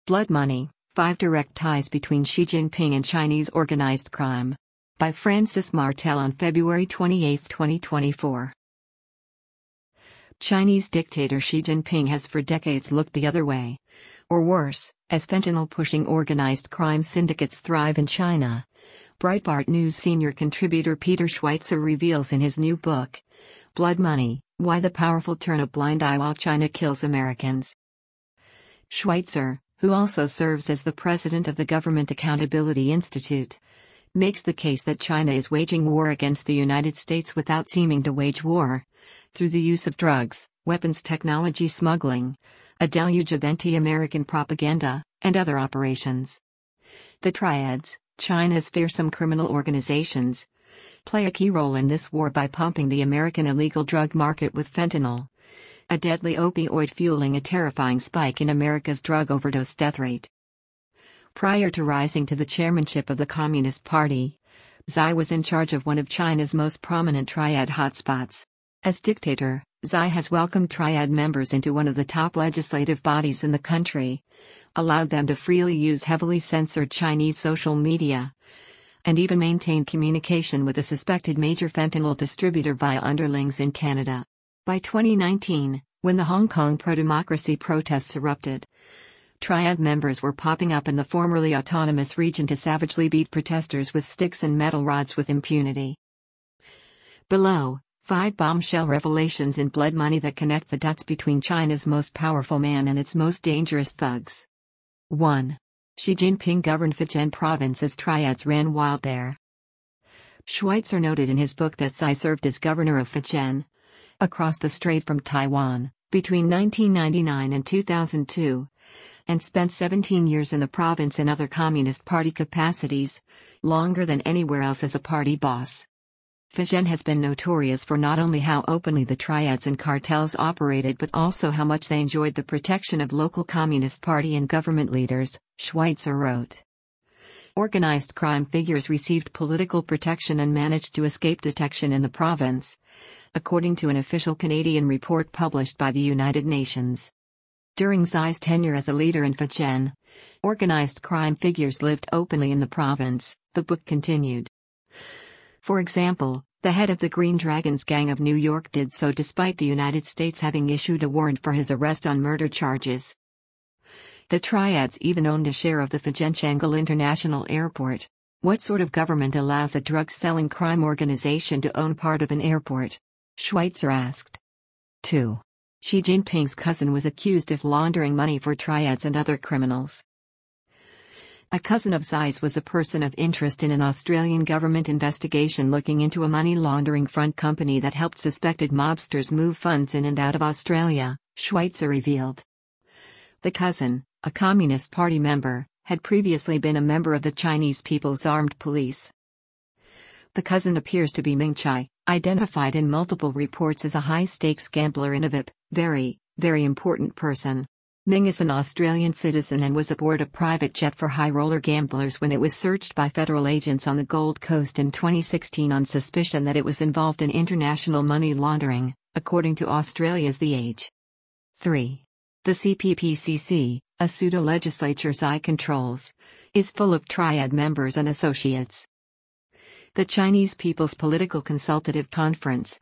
Blood Money: 5 Direct Ties Between Xi Jinping and Chinese Organized Crime. By Francis Martel on February 28, 2024. Chinese dictator Xi Jinping has for decades looked the other way. Or worse, as fentanyl-pushing organized crime syndicates thrive in China. Breitbart News senior contributor Peter Schweizer reveals in his new book, Blood Money: Why the Powerful Turn a Blind Eye While China Kills Americans. Schweizer, who also serves as the president of the Government Accountability Institute, makes the case that China is waging war against the United States without seeming to wage war, through the use of drugs, weapons technology smuggling, a deluge of anti-American propaganda, and other operations. The triads, China's fearsome criminal organizations, play a key role in this war by pumping the American illegal drug market with fentanyl, a deadly opioid fueling a terrifying spike in America's drug overdose death rate. Prior to rising to the chairmanship of the Communist Party, Xi was in charge of one of China's most prominent triad hotspots. As dictator, Xi has welcomed triad members into one of the top legislative bodies in the country, allowed them to freely use heavily censored Chinese social media, and even maintain communication with a suspected major fentanyl distributor via underlings in Canada. By 2019, when the Hong Kong pro-democracy protests erupted, triad members were popping up in the formerly autonomous region to savagely beat protesters with sticks and metal rods with impunity. Below, 5 bombshell revelations in Blood Money that connect the dots between China's most powerful man and its most dangerous thugs. 1. Xi Jinping governed Fujian province as triads ran wild there. Schweizer noted in his book that Xi served as governor of Fujian, across the strait from Taiwan, between 1999 and 2002, and spent 17 years in the province in other Communist Party capacities, longer than anywhere else as a party boss. Fujian has been notorious for not only how openly the triads and cartels operated but also how much they enjoyed the protection of local Communist Party and government leaders, Schweizer wrote. Organized crime figures received political protection and managed to escape detection in the province, according to an official Canadian report published by the United Nations. During Xi's tenure as a leader in Fujian, organized crime figures lived openly in the province, the book continued. For example, the head of the Green Dragons Gang of New York did so despite the United States having issued a warrant for his arrest on murder charges. The triads even owned a share of the Fujian Shanghai International Airport. What sort of government allows a drug-selling crime organization to own part of an airport? Schweizer asked. 2. Xi Jinping's cousin was accused of laundering money for triads and other criminals. A cousin of Xi's was a person of interest in an Australian government investigation looking into a money laundering front company that helped suspected mobsters move funds in and out of Australia, Schweizer revealed. The cousin, a Communist Party member, had previously been a member of the Chinese People's Armed Police. The cousin appears to be Ming Chai, identified in multiple reports as a high-stakes gambler and a VIP, very important person. Ming is an Australian citizen and was aboard a private jet for high-roller gamblers when it was searched by federal agents on the Gold Coast in 2016 on suspicion that it was involved in international money laundering, according to Australia's The Age. 3. The CPPCC, a pseudo-legislature Xi controls, is full of triad members and associates. The Chinese People's Political Consultative Conference,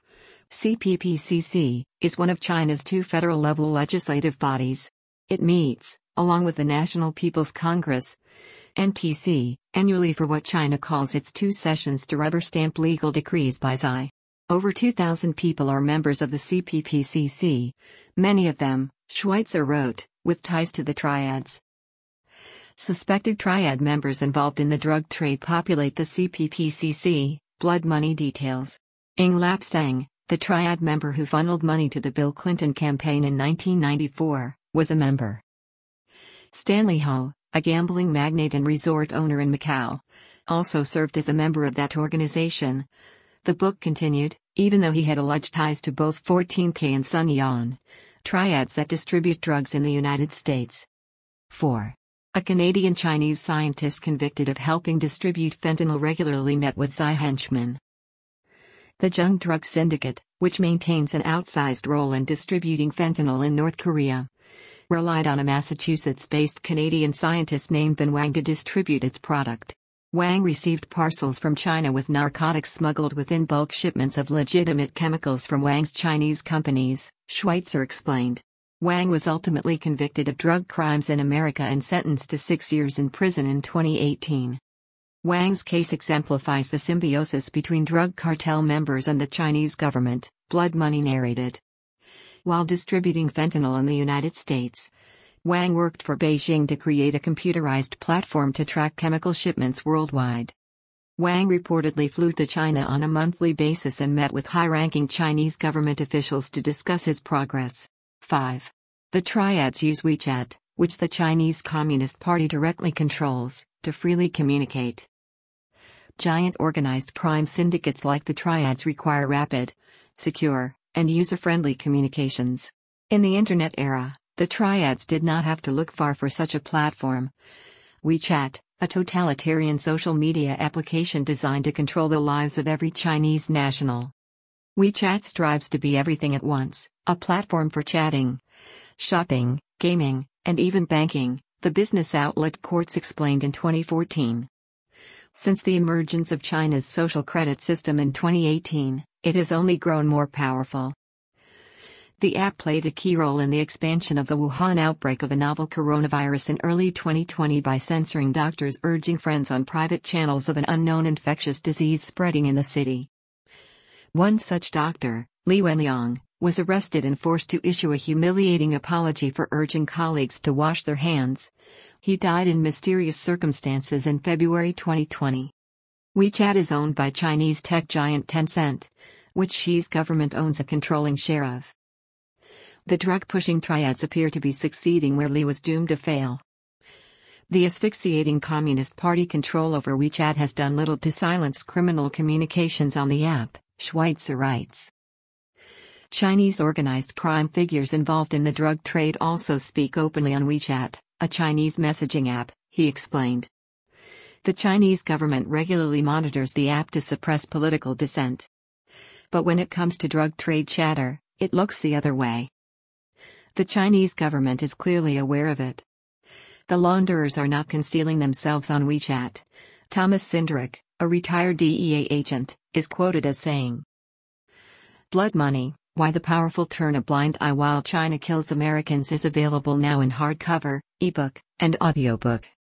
CPPCC, is one of China's 2 federal-level legislative bodies. It meets, along with the National People's Congress, NPC, annually for what China calls its 2 sessions to rubber-stamp legal decrees by Xi. Over 2,000 people are members of the CPPCC, many of them, Schweizer wrote, with ties to the triads. Suspected triad members involved in the drug trade populate the CPPCC, Blood Money details. Ng Lap Seng, the triad member who funneled money to the Bill Clinton campaign in 1994, was a member. Stanley Ho, a gambling magnate and resort owner in Macau, also served as a member of that organization. The book continued, even though he had alleged ties to both 14K and Sun Yan, triads that distribute drugs in the United States. 4. A Canadian Chinese scientist convicted of helping distribute fentanyl regularly met with Xi henchmen. The Jung Drug Syndicate, which maintains an outsized role in distributing fentanyl in North Korea, relied on a Massachusetts-based Canadian scientist named Ben Wang to distribute its product. Wang received parcels from China with narcotics smuggled within bulk shipments of legitimate chemicals from Wang's Chinese companies, Schweitzer explained. Wang was ultimately convicted of drug crimes in America and sentenced to 6 years in prison in 2018. Wang's case exemplifies the symbiosis between drug cartel members and the Chinese government, Blood Money narrated. While distributing fentanyl in the United States, Wang worked for Beijing to create a computerized platform to track chemical shipments worldwide. Wang reportedly flew to China on a monthly basis and met with high-ranking Chinese government officials to discuss his progress. 5. The triads use WeChat, which the Chinese Communist Party directly controls, to freely communicate. Giant organized crime syndicates like the triads require rapid, secure, and user-friendly communications. In the Internet era, the triads did not have to look far for such a platform. WeChat, a totalitarian social media application designed to control the lives of every Chinese national. WeChat strives to be everything at once, a platform for chatting, shopping, gaming, and even banking, the business outlet Quartz explained in 2014. Since the emergence of China's social credit system in 2018, it has only grown more powerful. The app played a key role in the expansion of the Wuhan outbreak of a novel coronavirus in early 2020 by censoring doctors urging friends on private channels of an unknown infectious disease spreading in the city. One such doctor, Li Wenliang, was arrested and forced to issue a humiliating apology for urging colleagues to wash their hands. He died in mysterious circumstances in February 2020. WeChat is owned by Chinese tech giant Tencent, which Xi's government owns a controlling share of. The drug-pushing triads appear to be succeeding where Li was doomed to fail. The asphyxiating Communist Party control over WeChat has done little to silence criminal communications on the app, Schweitzer writes. Chinese organized crime figures involved in the drug trade also speak openly on WeChat, a Chinese messaging app, he explained. The Chinese government regularly monitors the app to suppress political dissent. But when it comes to drug trade chatter, it looks the other way. The Chinese government is clearly aware of it. The launderers are not concealing themselves on WeChat. Thomas Sindrick, a retired DEA agent, is quoted as saying, "Blood Money, Why the Powerful Turn a Blind Eye While China Kills Americans" is available now in hardcover, ebook, and audiobook.